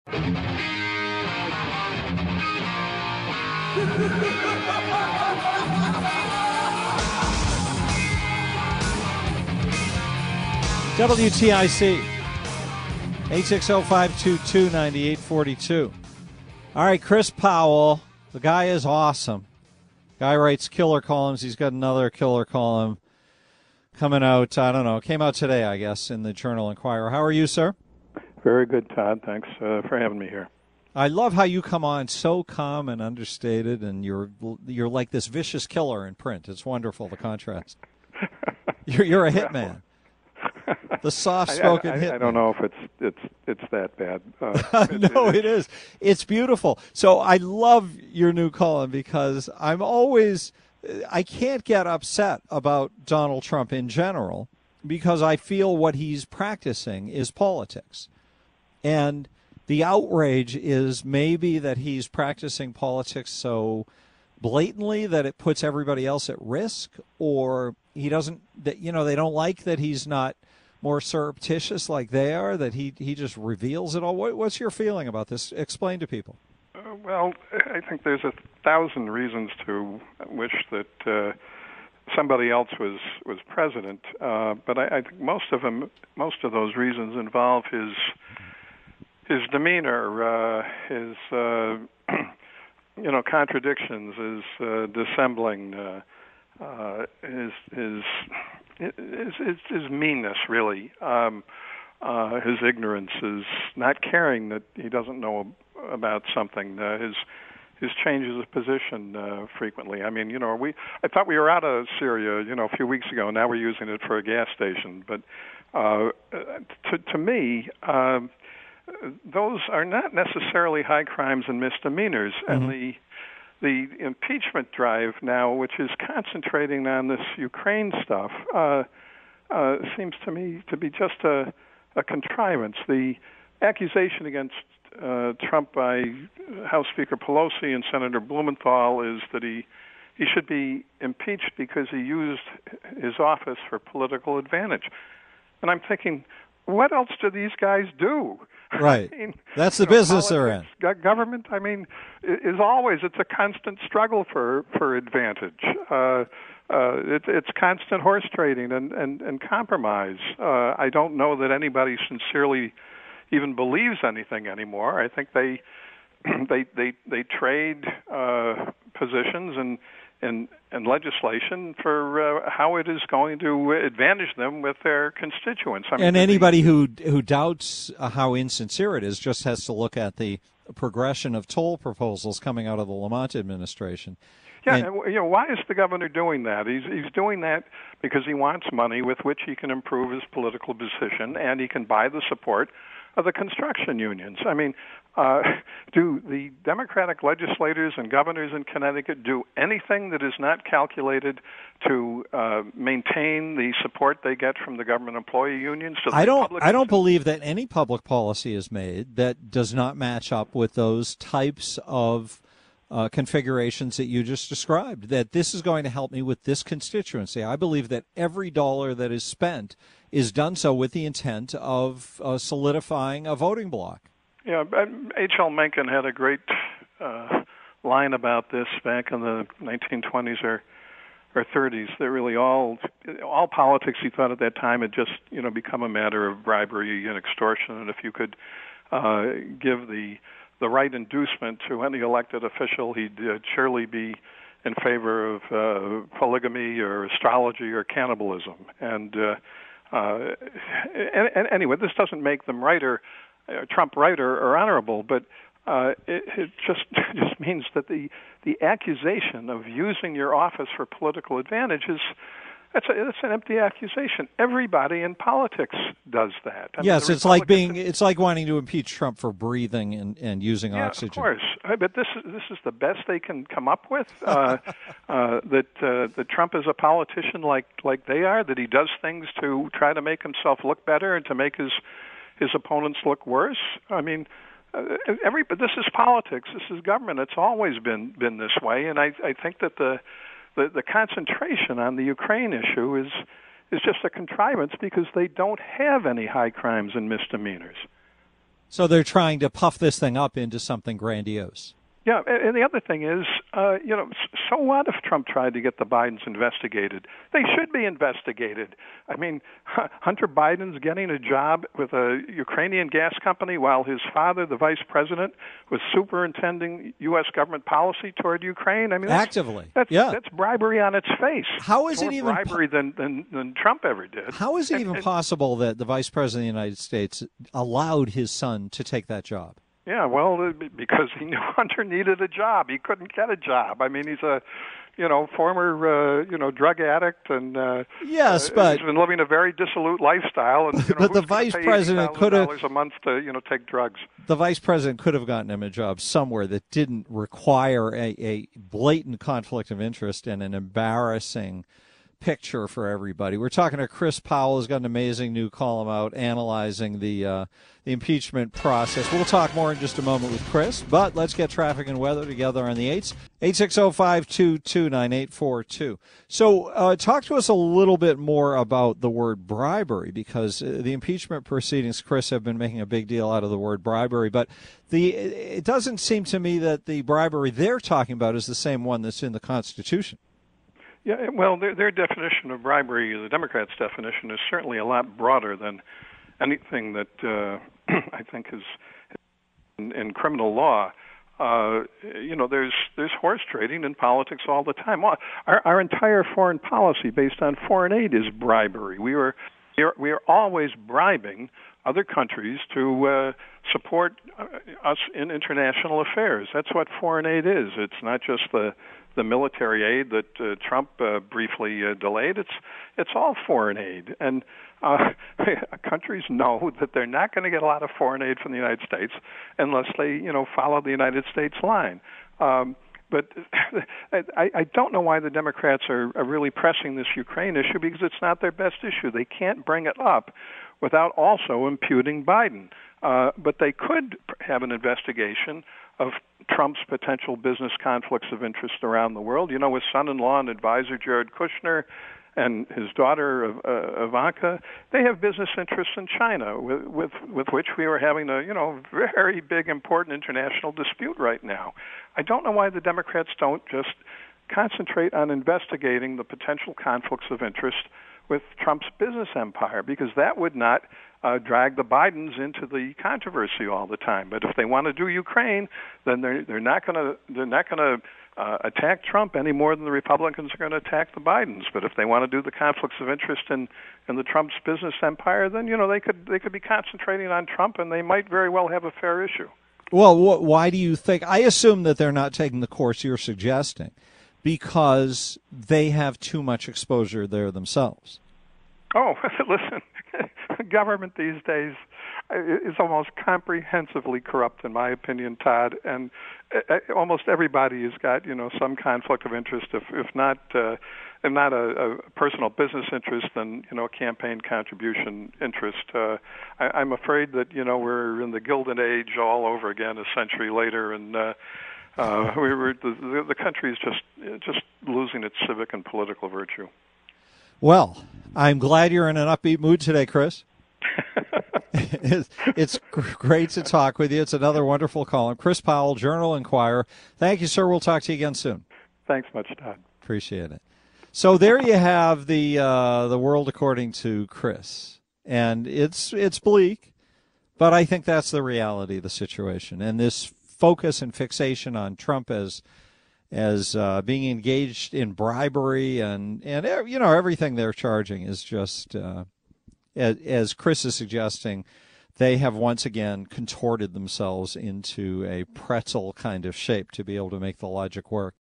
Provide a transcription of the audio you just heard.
WTIC 860-522-9842. All right, Chris Powell, the guy is awesome. Guy writes killer columns. He's got another killer column coming out, I don't know, came out today, I guess, in the Journal Inquirer. How are you, sir? Very good, Todd. Thanks for having me here. I love how you come on so calm and understated, and you're like this vicious killer in print. It's wonderful, the contrast. You're a hitman. The soft-spoken hitman. I don't know if it's that bad. No, it is. It's beautiful. So I love your new column because I can't get upset about Donald Trump in general because I feel what he's practicing is politics. And the outrage is maybe that he's practicing politics so blatantly that it puts everybody else at risk, or he doesn't, they don't like that he's not more surreptitious like they are, that he just reveals it all. What's your feeling about this? Explain to people. Well, I think there's 1,000 reasons to wish that somebody else was president, but I think most of those reasons involve his demeanor, his contradictions, his dissembling, his meanness, really, his ignorance, his not caring that he doesn't know about something, his changes of position frequently. I mean, I thought we were out of Syria, a few weeks ago. Now we're using it for a gas station. But to me, those are not necessarily high crimes and misdemeanors. Mm-hmm. And the impeachment drive now, which is concentrating on this Ukraine stuff, seems to me to be just a contrivance. The accusation against Trump by House Speaker Pelosi and Senator Blumenthal is that he should be impeached because he used his office for political advantage. And I'm thinking, what else do these guys do? Right. That's the business they're in. Government, is always, it's a constant struggle for advantage. It's constant horse trading and compromise. I don't know that anybody sincerely even believes anything anymore. I think they trade positions and legislation for how it is going to advantage them with their constituents. And anybody who doubts how insincere it is just has to look at the progression of toll proposals coming out of the Lamont administration. Yeah, why is the governor doing that? He's doing that because he wants money with which he can improve his political position, and he can buy the support of the construction unions. I mean, do the Democratic legislators and governors in Connecticut do anything that is not calculated to maintain the support they get from the government employee unions? I don't believe that any public policy is made that does not match up with those types of configurations that you just described, that this is going to help me with this constituency. I believe that every dollar that is spent is done so with the intent of solidifying a voting bloc. Yeah, H.L. Mencken had a great line about this back in the 1920s or 30s. That really all politics, he thought at that time, had just become a matter of bribery and extortion. And if you could give the right inducement to any elected official, he'd surely be in favor of polygamy or astrology or cannibalism. And anyway, this doesn't make them Trump right or honorable, but it just means that the accusation of using your office for political advantage it's an empty accusation. Everybody in politics does that. Yes, it's like wanting to impeach Trump for breathing and using oxygen. Of course, but this is the best they can come up with. That Trump is a politician like they are. That he does things to try to make himself look better and to make his opponents look worse. I mean, but this is politics. This is government. It's always been this way, and I think that the concentration on the Ukraine issue is just a contrivance because they don't have any high crimes and misdemeanors. So they're trying to puff this thing up into something grandiose. Yeah, and the other thing is, so what if Trump tried to get the Bidens investigated? They should be investigated. I mean, Hunter Biden's getting a job with a Ukrainian gas company while his father, the vice president, was superintending U.S. government policy toward Ukraine. I mean, actively. That's bribery on its face. How is it even bribery than Trump ever did? How is it even possible that the vice president of the United States allowed his son to take that job? Yeah, well, because he knew Hunter needed a job. He couldn't get a job. I mean, he's a, former, drug addict, and yes, but he's been living a very dissolute lifestyle. And but the vice president could have $80,000 a month to take drugs. The vice president could have gotten him a job somewhere that didn't require a blatant conflict of interest and an embarrassing picture for everybody. We're talking to Chris Powell, who's got an amazing new column out analyzing the impeachment process. We'll talk more in just a moment with Chris, but let's get traffic and weather together on the 8s. 860-522-9842. So talk to us a little bit more about the word bribery, because the impeachment proceedings, Chris, have been making a big deal out of the word bribery, but it doesn't seem to me that the bribery they're talking about is the same one that's in the Constitution. Yeah, well, their definition of bribery, the Democrats' definition, is certainly a lot broader than anything that I think is in criminal law. There's horse trading in politics all the time. Our entire foreign policy based on foreign aid is bribery. We are always bribing other countries to support us in international affairs. That's what foreign aid is. It's not just the military aid that Trump briefly delayed. It's all foreign aid, and countries know that they're not going to get a lot of foreign aid from the United States unless they, follow the United States line. But I don't know why the Democrats are really pressing this Ukraine issue, because it's not their best issue. They can't bring it up without also imputing Biden. But they could have an investigation of Trump's potential business conflicts of interest around the world. His son-in-law and advisor, Jared Kushner, and his daughter, Ivanka, they have business interests in China, with which we are having a, very big, important international dispute right now. I don't know why the Democrats don't just concentrate on investigating the potential conflicts of interest with Trump's business empire, because that would not drag the Bidens into the controversy all the time. But if they want to do Ukraine, then they're not going to attack Trump any more than the Republicans are going to attack the Bidens. But if they want to do the conflicts of interest in the Trump's business empire, then they could be concentrating on Trump, and they might very well have a fair issue. Well, why do you think? I assume that they're not taking the course you're suggesting because they have too much exposure there themselves. Oh, listen, government these days is almost comprehensively corrupt, in my opinion, Todd. And almost everybody has got, some conflict of interest, if not a personal business interest, then, a campaign contribution interest. I'm afraid that, we're in the Gilded Age all over again a century later, and the country is just losing its civic and political virtue. Well, I'm glad you're in an upbeat mood today, Chris. It's great to talk with you. It's another wonderful column. Chris Powell, Journal-Inquirer. Thank you, sir. We'll talk to you again soon. Thanks much, Todd. Appreciate it. So there you have the world according to Chris, and it's bleak, but I think that's the reality of the situation. And this focus and fixation on Trump as being engaged in bribery and everything they're charging is just, as Chris is suggesting, they have once again contorted themselves into a pretzel kind of shape to be able to make the logic work.